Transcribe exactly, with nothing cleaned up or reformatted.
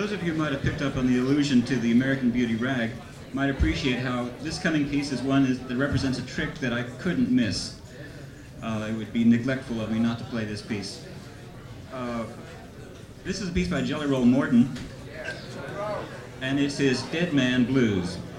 Those of you who might have picked up on the allusion to the American Beauty rag might appreciate how this coming piece is one that represents a trick that I couldn't miss. Uh, it would be neglectful of me not to play this piece. Uh, this is a piece by Jelly Roll Morton, and it's his Dead Man Blues.